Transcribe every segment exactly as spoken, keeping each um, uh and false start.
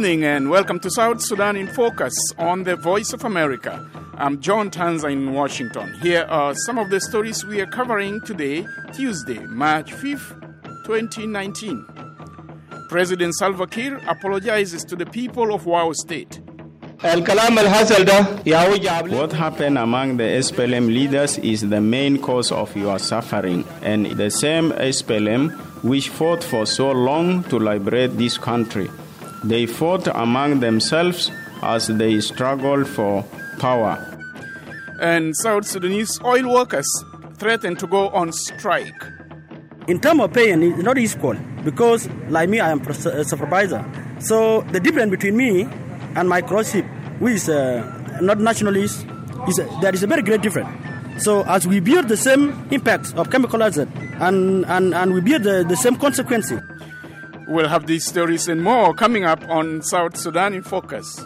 evening and welcome to South Sudan in Focus on the Voice of America. I'm John Tanza in Washington. Here are some of the stories we are covering today, Tuesday, March fifth, twenty nineteen. President Salva Kiir apologizes to the people of Wau State. What happened among the S P L M leaders is the main cause of your suffering, and the same S P L M which fought for so long to liberate this country. They fought among themselves as they struggled for power. And South Sudanese oil workers threaten to go on strike. In terms of pay, it's not equal because, like me, I am a supervisor. So the difference between me and my cross-ship, who is uh, not nationalist, is uh, there is a very great difference. So as we bear the same impacts of chemical hazard and, and, and we bear the, the same consequences. We'll have these stories and more coming up on South Sudan in Focus.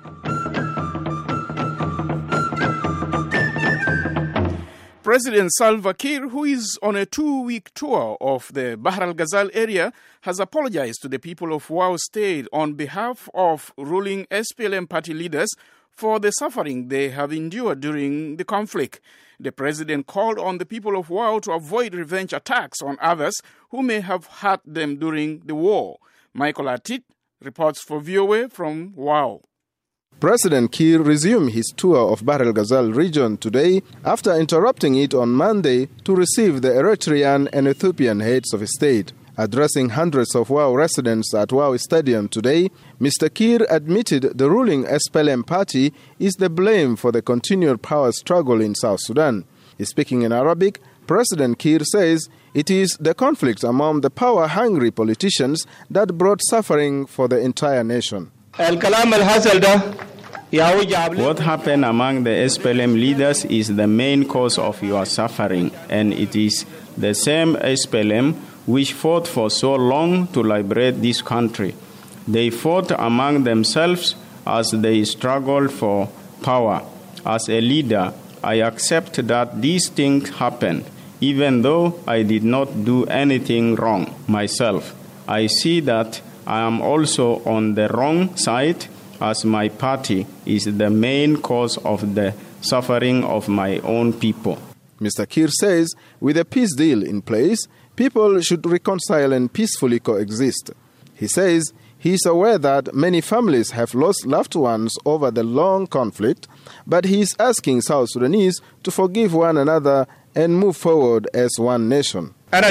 President Salva Kiir, who is on a two-week tour of the Bahr al-Ghazal area, has apologized to the people of Wau State on behalf of ruling S P L M party leaders for the suffering they have endured during the conflict. The president called on the people of Wau to avoid revenge attacks on others who may have hurt them during the war. Michael Atit reports for V O A from Wau. President Kiir resumed his tour of Bahr al-Ghazal region today after interrupting it on Monday to receive the Eritrean and Ethiopian heads of state. Addressing hundreds of Wau residents at Wau Stadium today, Mister Kiir admitted the ruling S P L M party is the blame for the continued power struggle in South Sudan. Speaking in Arabic, President Kiir says it is the conflict among the power-hungry politicians that brought suffering for the entire nation. What happened among the S P L M leaders is the main cause of your suffering, and it is the same S P L M which fought for so long to liberate this country. They fought among themselves as they struggled for power. As a leader, I accept that these things happened, even though I did not do anything wrong myself. I see that I am also on the wrong side, as my party is the main cause of the suffering of my own people. Mister Kiir says with a peace deal in place, people should reconcile and peacefully coexist. He says he is aware that many families have lost loved ones over the long conflict, but he is asking South Sudanese to forgive one another and move forward as one nation. I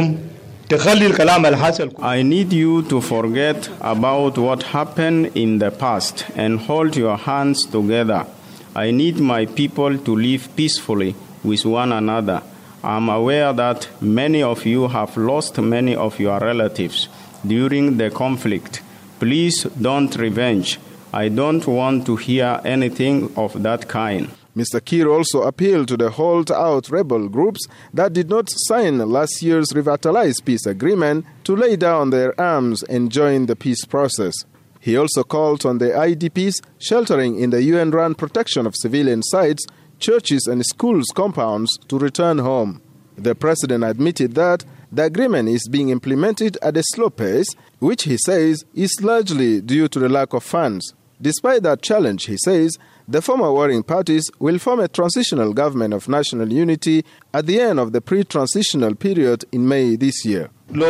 need you to forget about what happened in the past and hold your hands together. I need my people to live peacefully with one another. I'm aware that many of you have lost many of your relatives during the conflict. Please don't revenge. I don't want to hear anything of that kind. Mister Kiir also appealed to the hold-out rebel groups that did not sign last year's revitalized peace agreement to lay down their arms and join the peace process. He also called on the I D Ps sheltering in the U N-run protection of civilian sites, churches and schools compounds to return home. The president admitted that the agreement is being implemented at a slow pace, which he says is largely due to the lack of funds. Despite that challenge, he says, the former warring parties will form a transitional government of national unity at the end of the pre-transitional period in May this year.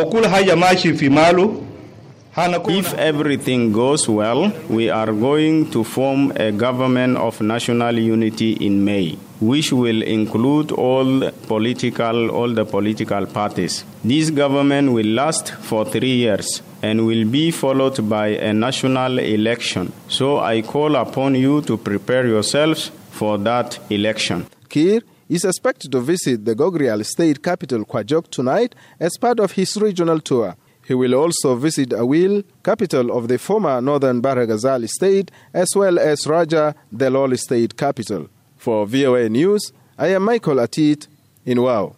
If everything goes well, we are going to form a government of national unity in May, which will include all political, all the political parties. This government will last for three years and will be followed by a national election. So I call upon you to prepare yourselves for that election. Kiir is expected to visit the Gogrial state capital Kwajok tonight as part of his regional tour. He will also visit Awil, capital of the former northern Bahr al-Ghazal state, as well as Raja, the Lol state capital. For V O A News, I am Michael Atit in Wau.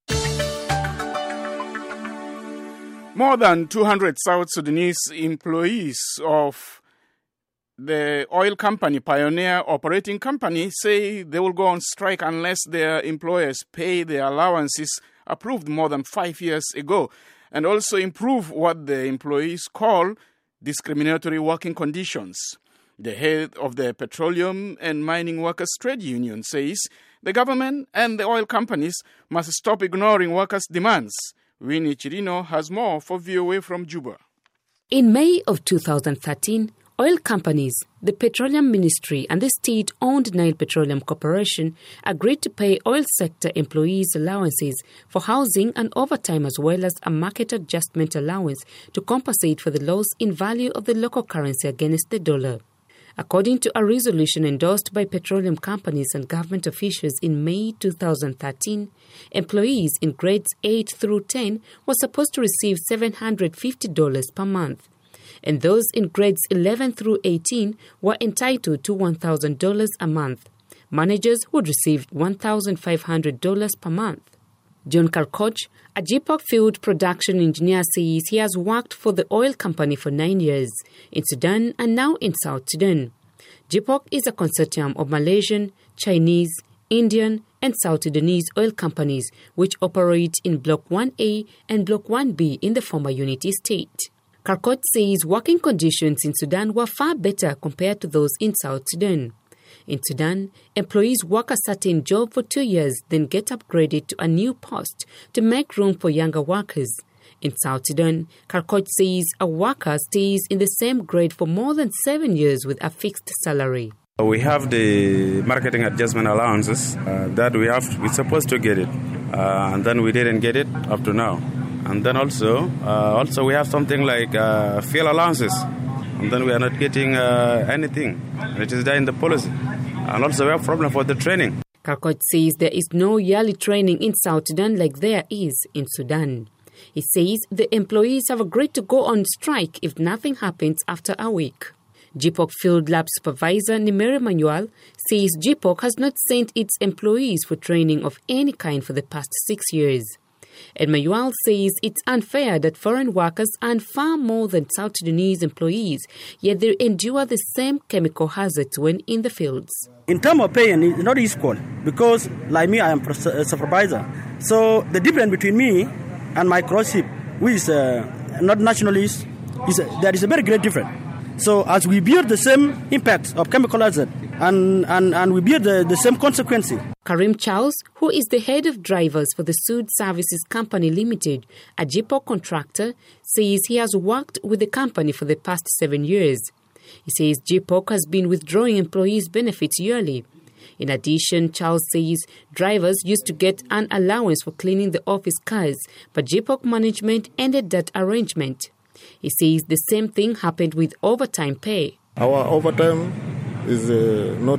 More than two hundred South Sudanese employees of the oil company Pioneer Operating Company say they will go on strike unless their employers pay their allowances approved more than five years ago, and also improve what the employees call discriminatory working conditions. The head of the Petroleum and Mining Workers Trade Union says the government and the oil companies must stop ignoring workers' demands. Winnie Chirino has more for V O A from Juba. In May of two thousand thirteen, oil companies, the Petroleum Ministry and the state-owned Nile Petroleum Corporation agreed to pay oil sector employees allowances for housing and overtime, as well as a market adjustment allowance to compensate for the loss in value of the local currency against the dollar. According to a resolution endorsed by petroleum companies and government officials in May two thousand thirteen, employees in grades eight through ten were supposed to receive seven hundred fifty dollars per month, and those in grades eleven through eighteen were entitled to one thousand dollars a month. Managers would receive one thousand five hundred dollars per month. John Karkoch, a J P O C field production engineer, says he has worked for the oil company for nine years in Sudan and now in South Sudan. J P O C is a consortium of Malaysian, Chinese, Indian and South Sudanese oil companies which operate in Block one A and Block one B in the former Unity State. Karkoch says working conditions in Sudan were far better compared to those in South Sudan. In Sudan, employees work a certain job for two years, then get upgraded to a new post to make room for younger workers. In South Sudan, Karkoch says a worker stays in the same grade for more than seven years with a fixed salary. We have the marketing adjustment allowances uh, that we have. We're supposed to get it, uh, and then we didn't get it up to now. And then also, uh, also we have something like uh, fuel allowances. And then we are not getting uh, anything. It is there in the policy. And also we have problem for the training. Karkoch says there is no yearly training in South Sudan like there is in Sudan. He says the employees have agreed to go on strike if nothing happens after a week. J P O C Field Lab Supervisor Nimere Manuel says J P O C has not sent its employees for training of any kind for the past six years. And Manuel says it's unfair that foreign workers earn far more than South Sudanese employees, yet they endure the same chemical hazards when in the fields. In terms of pay, it's not equal because, like me, I am a supervisor. So the difference between me and my cross-ship, who is uh, not nationalist, is uh, there is a very great difference. So as we bear the same impact of chemical hazard and, and, and we bear the, the same consequences. Karim Charles, who is the head of drivers for the Sud Services Company Limited, a J P O C contractor, says he has worked with the company for the past seven years. He says J P O C has been withdrawing employees' benefits yearly. In addition, Charles says drivers used to get an allowance for cleaning the office cars, but J P O C management ended that arrangement. He says the same thing happened with overtime pay. Our overtime is uh, not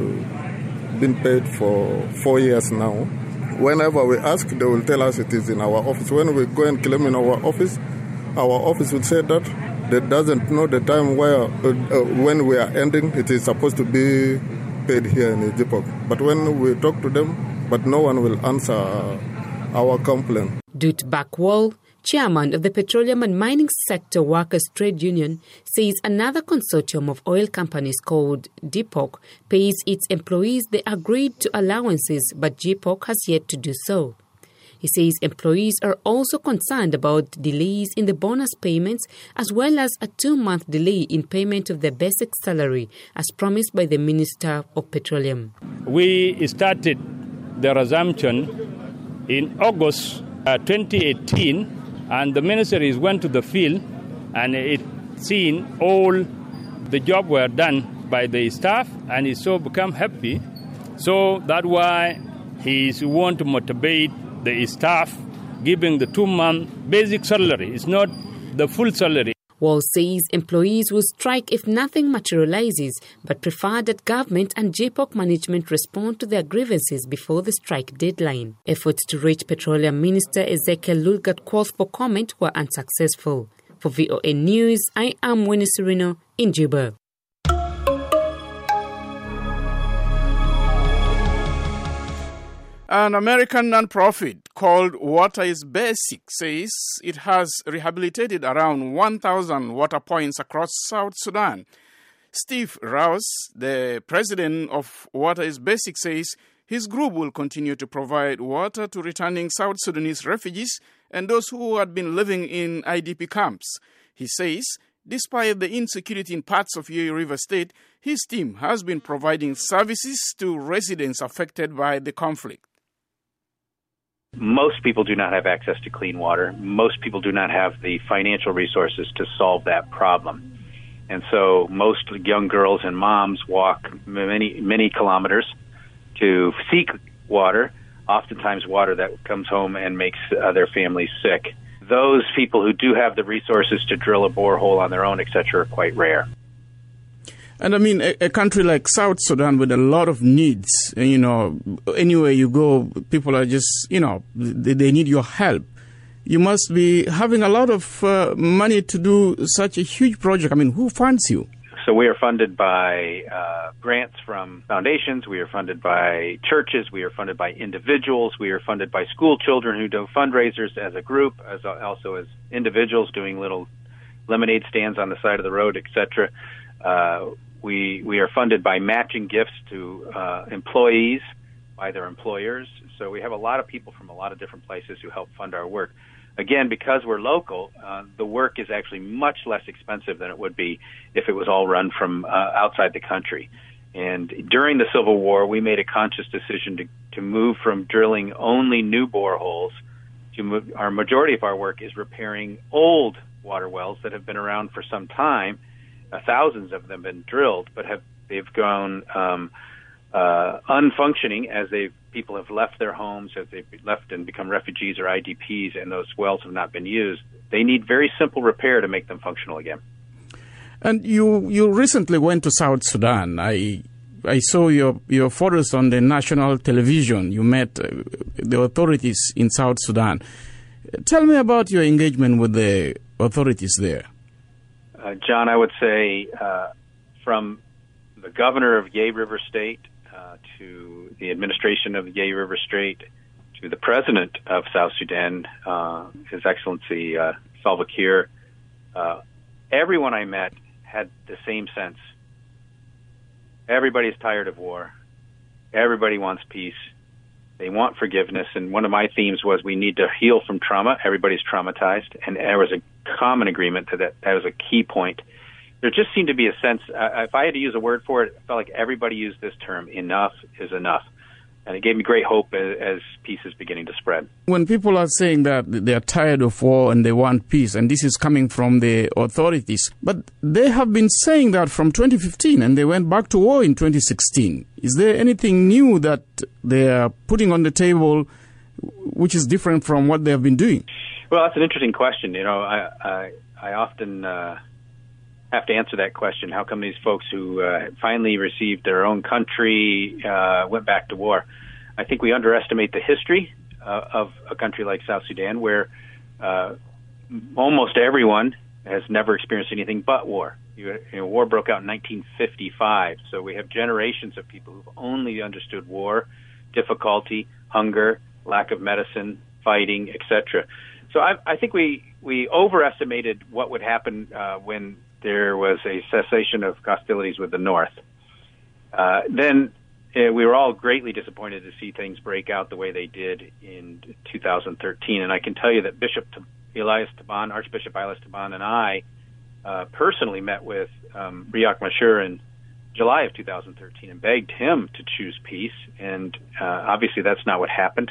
uh, been paid for four years now. Whenever we ask, they will tell us it is in our office. When we go and claim in our office, our office will say that they doesn't know the time where uh, uh, when we are ending, it is supposed to be paid here in J P O C. But when we talk to them, but no one will answer uh, our complaint. Dut Backwall, chairman of the Petroleum and Mining Sector Workers Trade Union, says another consortium of oil companies called D P O C pays its employees the agreed to allowances, but J P O C has yet to do so. He says employees are also concerned about delays in the bonus payments as well as a two-month delay in payment of their basic salary as promised by the Minister of Petroleum. We started the resumption in August uh, twenty eighteen. And the ministries went to the field and it seen all the job were done by the staff and he so become happy. So that's why he want to motivate the staff giving the two-month basic salary. It's not the full salary. Wall says employees will strike if nothing materializes, but prefer that government and J P O C management respond to their grievances before the strike deadline. Efforts to reach Petroleum Minister Ezekiel Lulgat calls for comment were unsuccessful. For V O A News, I am Winnie Chirino in Juba. An American non-profit called Water is Basic says it has rehabilitated around one thousand water points across South Sudan. Steve Rouse, the president of Water is Basic, says his group will continue to provide water to returning South Sudanese refugees and those who had been living in I D P camps. He says Despite the insecurity in parts of Yei River State, his team has been providing services to residents affected by the conflict. Most people do not have access to clean water. Most people do not have the financial resources to solve that problem. And so most young girls and moms walk many, many kilometers to seek water, oftentimes water that comes home and makes uh, their families sick. Those people who do have the resources to drill a borehole on their own, et cetera, are quite rare. And I mean, a, a country like South Sudan with a lot of needs, you know, anywhere you go, people are just, you know, they, they need your help. You must be having a lot of uh, money to do such a huge project. I mean, who funds you? So we are funded by uh, grants from foundations. We are funded by churches. We are funded by individuals. We are funded by school children who do fundraisers as a group, as also as individuals doing little lemonade stands on the side of the road, et cetera. Uh, we we are funded by matching gifts to uh, employees by their employers. So we have a lot of people from a lot of different places who help fund our work. Again, because we're local, uh, the work is actually much less expensive than it would be if it was all run from uh, outside the country. And during the Civil War, we made a conscious decision to, to move from drilling only new boreholes to move, our majority of our work is repairing old water wells that have been around for some time. Uh, thousands of them have been drilled, but have they've gone um, uh, unfunctioning as they've people have left their homes, as they've left and become refugees or I D Ps, and those wells have not been used. They need very simple repair to make them functional again. And you you recently went to South Sudan. I I saw your, your photos on the national television. You met uh, the authorities in South Sudan. Tell me about your engagement with the authorities there. Uh, John, I would say uh, from the governor of Yei River State uh, to the administration of Yei River State to the president of South Sudan, uh, His Excellency uh, Salva Kiir, uh, everyone I met had the same sense. Everybody's tired of war. Everybody wants peace. They want forgiveness. And one of my themes was we need to heal from trauma. Everybody's traumatized. And there was a common agreement to that. That was a key point. There just seemed to be a sense, uh, if I had to use a word for it, I felt like everybody used this term, enough is enough. And it gave me great hope as, as peace is beginning to spread. When people are saying that they are tired of war and they want peace, and this is coming from the authorities, but they have been saying that from twenty fifteen, and they went back to war in twenty sixteen. Is there anything new that they are putting on the table which is different from what they have been doing? Well, that's an interesting question. You know, I I, I often uh, have to answer that question. How come these folks who uh, finally received their own country uh, went back to war? I think we underestimate the history uh, of a country like South Sudan, where uh, almost everyone has never experienced anything but war. You, you know, war broke out in nineteen fifty-five, so we have generations of people who've only understood war, difficulty, hunger, lack of medicine, fighting, et cetera. So I, I think we, we overestimated what would happen uh, when there was a cessation of hostilities with the North. Uh, then uh, we were all greatly disappointed to see things break out the way they did in two thousand thirteen. And I can tell you that Bishop Elias Taban, Archbishop Elias Taban, and I uh, personally met with um, Riek Machar in July of two thousand thirteen and begged him to choose peace. And uh, obviously that's not what happened.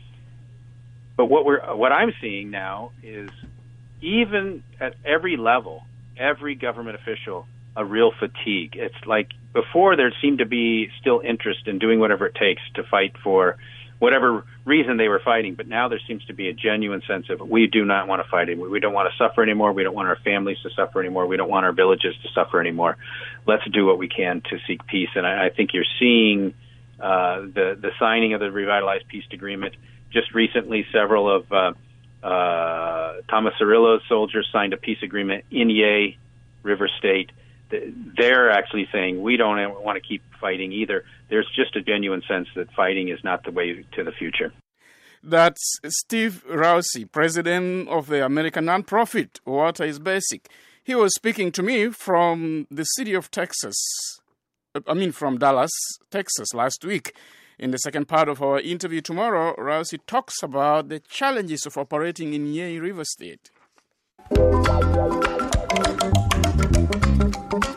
But what we're what I'm seeing now is, even at every level, every government official, a real fatigue. It's like before there seemed to be still interest in doing whatever it takes to fight for whatever reason they were fighting, but now there seems to be a genuine sense of we do not want to fight anymore. We don't want to suffer anymore. We don't want our families to suffer anymore. We don't want our villages to suffer anymore. Let's do what we can to seek peace. And I, I think you're seeing uh, the, the signing of the revitalized peace agreement. Just recently, several of uh, uh, Thomas Cirillo's soldiers signed a peace agreement in Yei River State. They're actually saying we don't want to keep fighting either. There's just a genuine sense that fighting is not the way to the future. That's Steve Rousey, president of the American nonprofit Water is Basic. He was speaking to me from the city of Texas, I mean from Dallas, Texas last week. In the second part of our interview tomorrow, Rousey talks about the challenges of operating in Yei River State.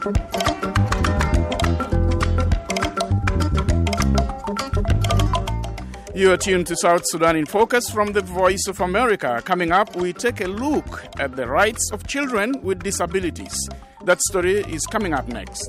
You are tuned to South Sudan in Focus from the Voice of America. Coming up, we take a look at the rights of children with disabilities. That story is coming up next.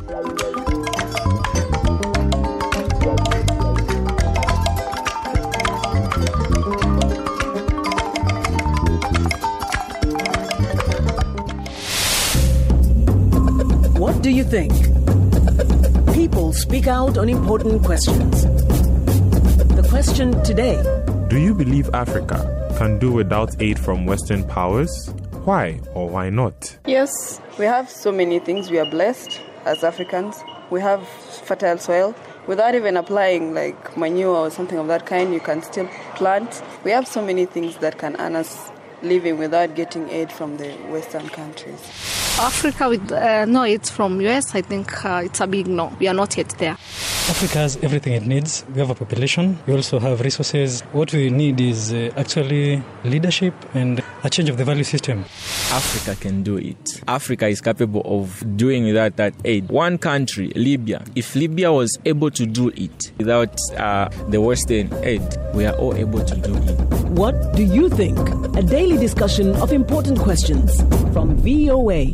What do you think? People speak out on important questions. The question today: do you believe Africa can do without aid from Western powers? Why or why not? Yes, we have so many things. We are blessed as Africans. We have fertile soil. Without even applying like manure or something of that kind, you can still plant. We have so many things that can earn us living without getting aid from the Western countries. Africa with uh, no aid from U S, I think uh, it's a big no. We are not yet there. Africa has everything it needs. We have a population. We also have resources. What we need is uh, actually leadership and a change of the value system. Africa can do it. Africa is capable of doing without that aid. One country, Libya, if Libya was able to do it without uh, the Western aid, we are all able to do it. What do you think? A daily discussion of important questions from V O A.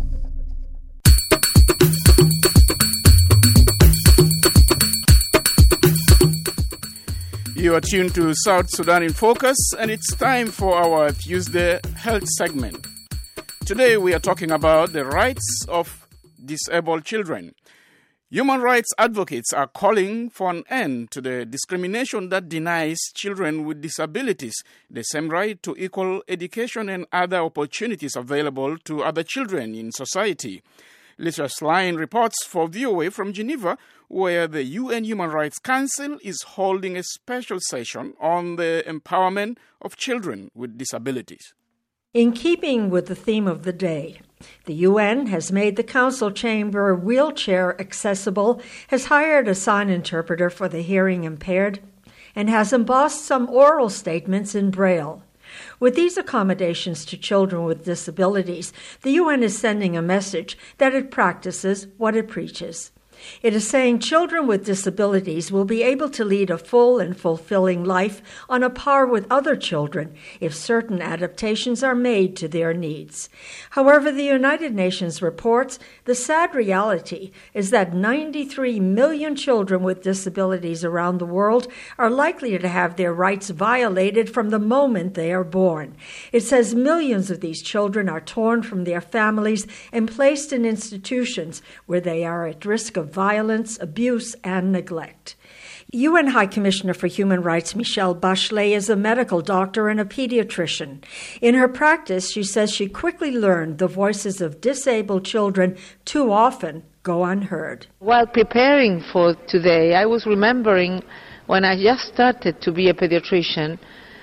You are tuned to South Sudan in Focus, and it's time for our Tuesday Health segment. Today we are talking about the rights of disabled children. Human rights advocates are calling for an end to the discrimination that denies children with disabilities the same right to equal education and other opportunities available to other children in society. Lisa Schlein reports for V O A from Geneva, where the U N Human Rights Council is holding a special session on the empowerment of children with disabilities. In keeping with the theme of the day, the U N has made the council chamber wheelchair accessible, has hired a sign interpreter for the hearing impaired, and has embossed some oral statements in Braille. With these accommodations to children with disabilities, the U N is sending a message that it practices what it preaches. It is saying children with disabilities will be able to lead a full and fulfilling life on a par with other children if certain adaptations are made to their needs. However, the United Nations reports the sad reality is that ninety-three million children with disabilities around the world are likely to have their rights violated from the moment they are born. It says millions of these children are torn from their families and placed in institutions where they are at risk of violence, abuse, and neglect. U N High Commissioner for Human Rights Michelle Bachelet is a medical doctor and a pediatrician. In her practice, she says she quickly learned the voices of disabled children too often go unheard. While preparing for today, I was remembering when I just started to be a pediatrician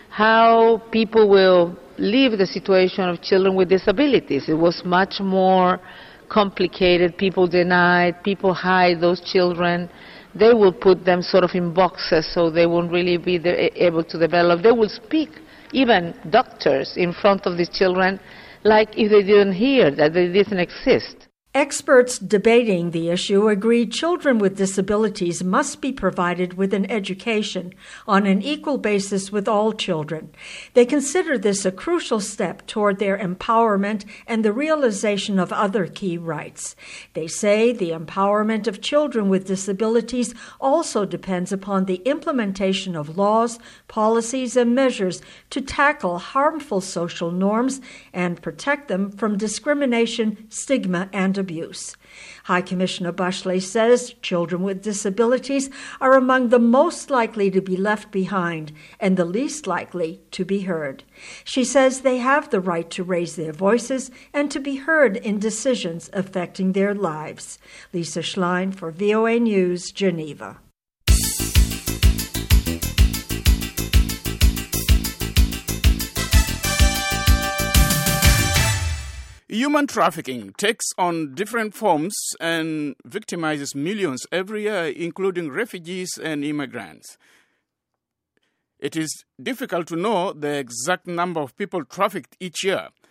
how people will leave the situation of children with disabilities. It was much more complicated. People denied, people hide those children. They will put them sort of in boxes so they won't really be able to develop. They will speak, even doctors, in front of these children like if they didn't hear, that they didn't exist. Experts debating the issue agree children with disabilities must be provided with an education on an equal basis with all children. They consider this a crucial step toward their empowerment and the realization of other key rights. They say the empowerment of children with disabilities also depends upon the implementation of laws, policies, and measures to tackle harmful social norms and protect them from discrimination, stigma, and abuse. High Commissioner Bachelet says children with disabilities are among the most likely to be left behind and the least likely to be heard. She says they have the right to raise their voices and to be heard in decisions affecting their lives. Lisa Schlein for V O A News, Geneva. Human trafficking takes on different forms and victimizes millions every year, including refugees and immigrants. It is difficult to know the exact number of people trafficked each year.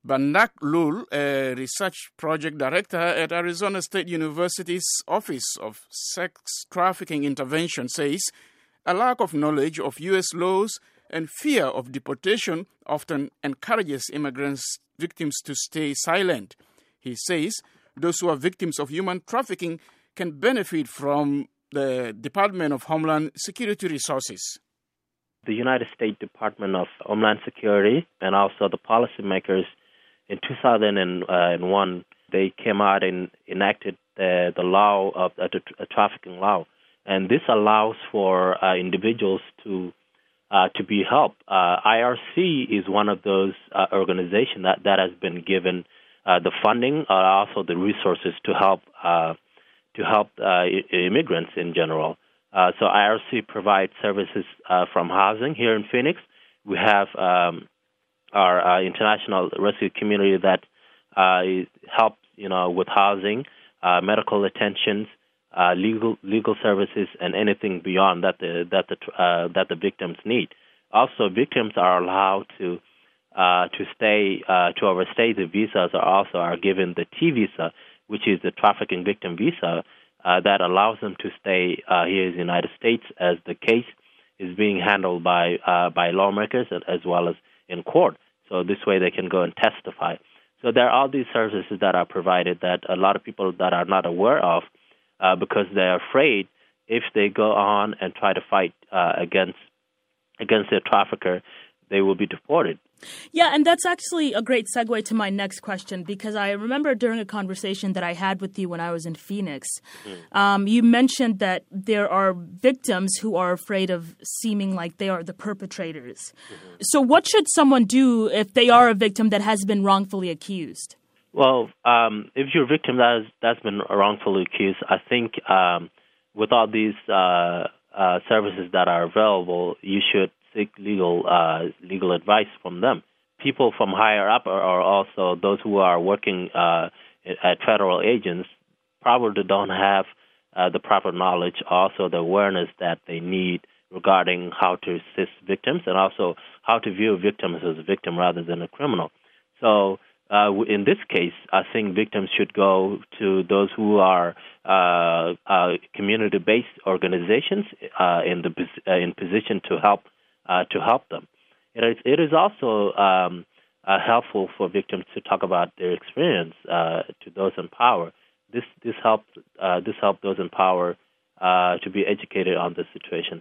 Bandak Lul, a research project director at Arizona State University's Office of Sex Trafficking Intervention, says a lack of knowledge of U S laws and fear of deportation often encourages immigrants victims to stay silent. He says those who are victims of human trafficking can benefit from the Department of Homeland Security resources. The United States Department of Homeland Security and also the policymakers in two thousand one, they came out and enacted the, the law of uh, the trafficking law. And this allows for uh, individuals to uh, to be helped. Uh, I R C is one of those uh, organizations that, that has been given uh, the funding, uh, also the resources to help uh, to help uh, immigrants in general. Uh, so I R C provides services uh, from housing here in Phoenix. We have um, our uh, international rescue community that uh, helps, you know, with housing, uh, medical attentions, uh, legal legal services, and anything beyond that the that the uh, that the victims need. Also, victims are allowed to uh, to stay uh, to overstay. The visas are also are given the T visa, which is the trafficking victim visa. Uh, that allows them to stay uh, here in the United States as the case is being handled by uh, by lawmakers as well as in court. So this way they can go and testify. So there are all these services that are provided that a lot of people that are not aware of uh, because they're afraid if they go on and try to fight uh, against against their trafficker, they will be deported. Yeah, and that's actually a great segue to my next question, because I remember during a conversation that I had with you when I was in Phoenix, mm. um, you mentioned that there are victims who are afraid of seeming like they are the perpetrators. Mm-hmm. So what should someone do if they are a victim that has been wrongfully accused? Well, um, if you're a victim that has, that's been wrongfully accused, I think um, with all these uh, uh, services that are available, you should seek legal uh, legal advice from them. People from higher up are, are also those who are working uh, at federal agents probably don't have uh, the proper knowledge, also the awareness that they need regarding how to assist victims and also how to view victims as a victim rather than a criminal. So uh, in this case, I think victims should go to those who are uh, uh, community-based organizations uh, in the uh, in position to help Uh, to help them. It is, it is also um, uh, helpful for victims to talk about their experience uh, to those in power. This this helps uh, this helps those in power uh, to be educated on the situation.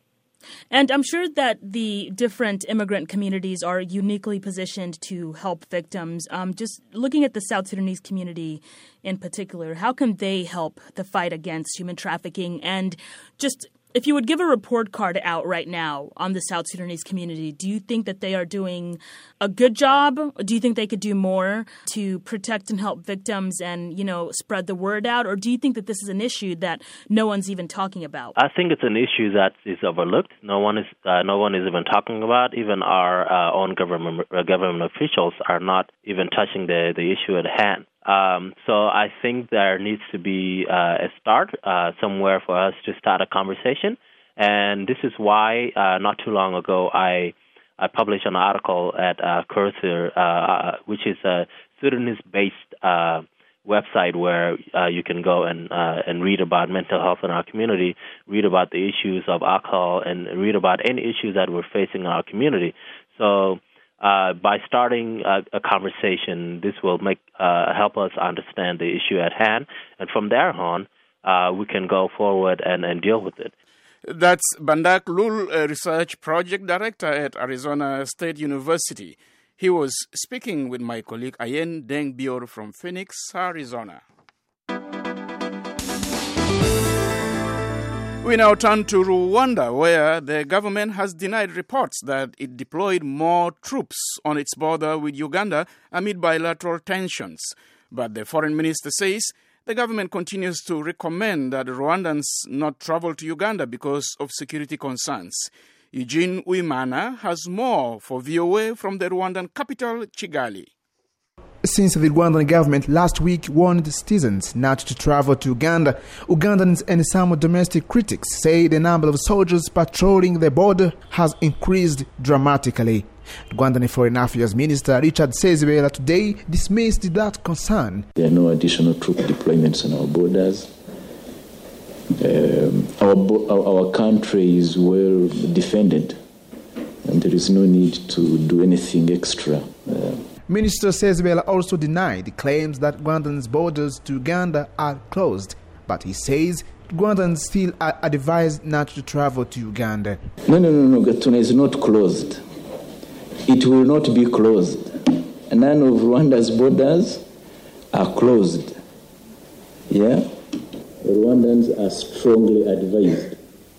And I'm sure that the different immigrant communities are uniquely positioned to help victims. Um, just looking at the South Sudanese community in particular, how can they help the fight against human trafficking? And just if you would give a report card out right now on the South Sudanese community, do you think that they are doing a good job? Do you think they could do more to protect and help victims and, you know, spread the word out? Or do you think that this is an issue that no one's even talking about? I think it's an issue that is overlooked. No one is uh, no one is even talking about. Even our uh, own government uh, government officials are not even touching the, the issue at hand. Um, so I think there needs to be uh, a start uh, somewhere for us to start a conversation. And this is why uh, not too long ago I I published an article at uh, Cursor, uh, which is a Sudanese-based uh, website where uh, you can go and uh, and read about mental health in our community, read about the issues of alcohol, and read about any issues that we're facing in our community. So Uh, by starting a, a conversation, this will make uh, help us understand the issue at hand, and from there on, uh, we can go forward and, and deal with it. That's Bandak Lul, a research project director at Arizona State University. He was speaking with my colleague Ayen Deng Bior from Phoenix, Arizona. We now turn to Rwanda, where the government has denied reports that it deployed more troops on its border with Uganda amid bilateral tensions. But the foreign minister says the government continues to recommend that Rwandans not travel to Uganda because of security concerns. Eugene Uimana has more for V O A from the Rwandan capital, Kigali. Since the Rwandan government last week warned citizens not to travel to Uganda, Ugandans and some domestic critics say the number of soldiers patrolling the border has increased dramatically. Rwandan Foreign Affairs Minister Richard Sezibera today dismissed that concern. There are no additional troop deployments on our borders. Um, our, our, our country is well defended, and there is no need to do anything extra. Uh, Minister Sezibera also denied the claims that Rwandan's borders to Uganda are closed, but he says Rwandans still are advised not to travel to Uganda. No, no, no, no, Gatuna is not closed. It will not be closed. None of Rwanda's borders are closed. Yeah? Rwandans are strongly advised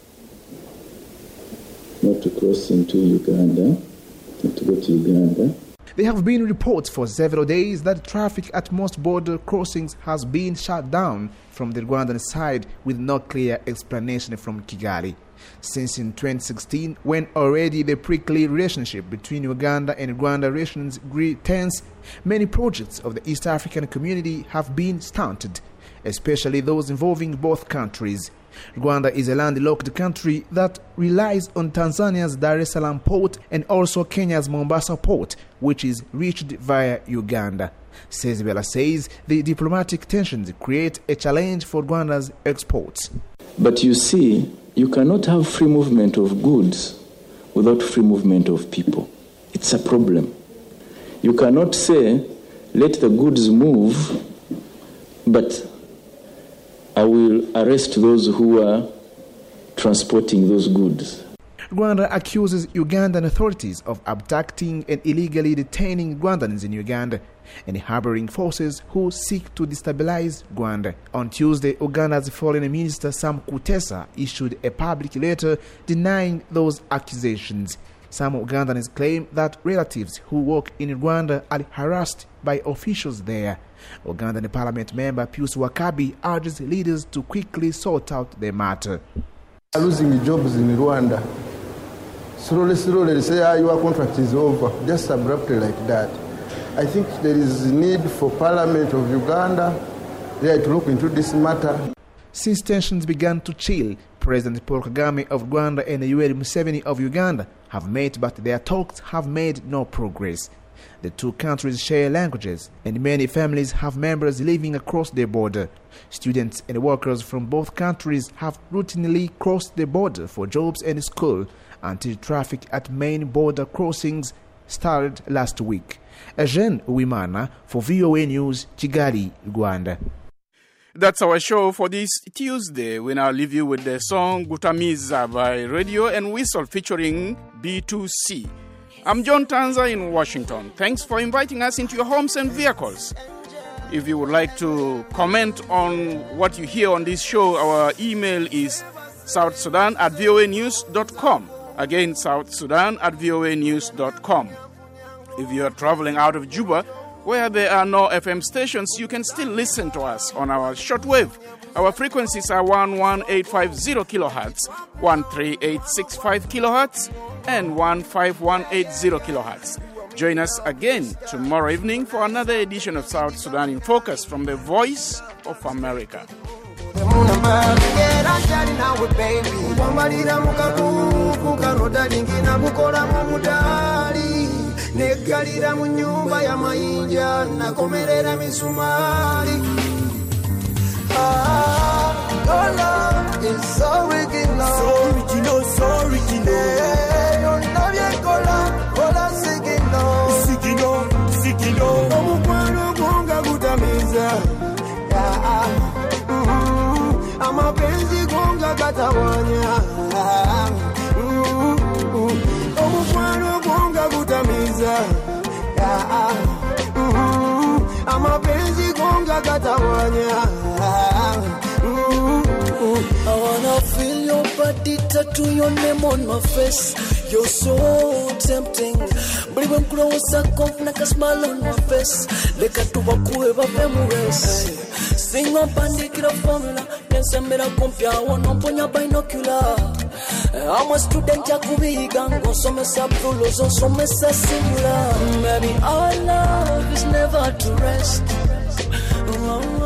not to cross into Uganda, not to go to Uganda. There have been reports for several days that traffic at most border crossings has been shut down from the Rwandan side with no clear explanation from Kigali. Since in twenty sixteen, when already the prickly relationship between Uganda and Rwanda relations grew tense, many projects of the East African community have been stunted, especially those involving both countries. Rwanda is a landlocked country that relies on Tanzania's Dar es Salaam port and also Kenya's Mombasa port, which is reached via Uganda. Sezibera says the diplomatic tensions create a challenge for Rwanda's exports. But you see, you cannot have free movement of goods without free movement of people. It's a problem. You cannot say, let the goods move, but I will arrest those who are transporting those goods. Rwanda accuses Ugandan authorities of abducting and illegally detaining Rwandans in Uganda and harboring forces who seek to destabilize Rwanda. On Tuesday, Uganda's Foreign Minister Sam Kutesa issued a public letter denying those accusations. Some Ugandans claim that relatives who work in Rwanda are harassed by officials there. Ugandan Parliament member Pius Wakabi urges leaders to quickly sort out the matter. Losing jobs in Rwanda. Slowly, slowly, they say, ah, your contract is over, just abruptly like that. I think there is need for Parliament of Uganda there to look into this matter. Since tensions began to chill, President Paul Kagame of Rwanda and Yoweri Museveni of Uganda have met, but their talks have made no progress. The two countries share languages, and many families have members living across the border. Students and workers from both countries have routinely crossed the border for jobs and school until traffic at main border crossings started last week. Eugene Uwimana for V O A News, Kigali, Rwanda. That's our show for this Tuesday. We now leave you with the song Gutamiza by Radio and Whistle featuring B two C. I'm John Tanza in Washington. Thanks for inviting us into your homes and vehicles. If you would like to comment on what you hear on this show, our email is south sudan at voa news dot com. Again, south sudan at voa news dot com. If you are traveling out of Juba, where there are no F M stations, you can still listen to us on our shortwave. Our frequencies are one one eight five zero kilohertz, one three eight six five kilohertz, and one five one eight zero kilohertz. Join us again tomorrow evening for another edition of South Sudan in Focus from the Voice of America. Negalira mu nyumba ya mayinja nakomerera misumari. Ah, your love is so original, so original, so original. Yeah, your love ya kola, kola sigino, sigino, sigino. Omukwano gonga gutamiza, ah, mm, amapenzi gonga katawanya, mm, mm, omukwano gonga gutamiza, ah, mm, amapenzi gonga katawanya. I wanna feel your body, tattoo your name on my face. You're so tempting. But when close I come like a smile on my face. Like a tubaku eva femules. Sing up and take it a formula. Pensa mera compia one on ponya binocular. I'm a student Jacobi Gango, so me sabrulos, so me singular. Maybe our love is never to rest.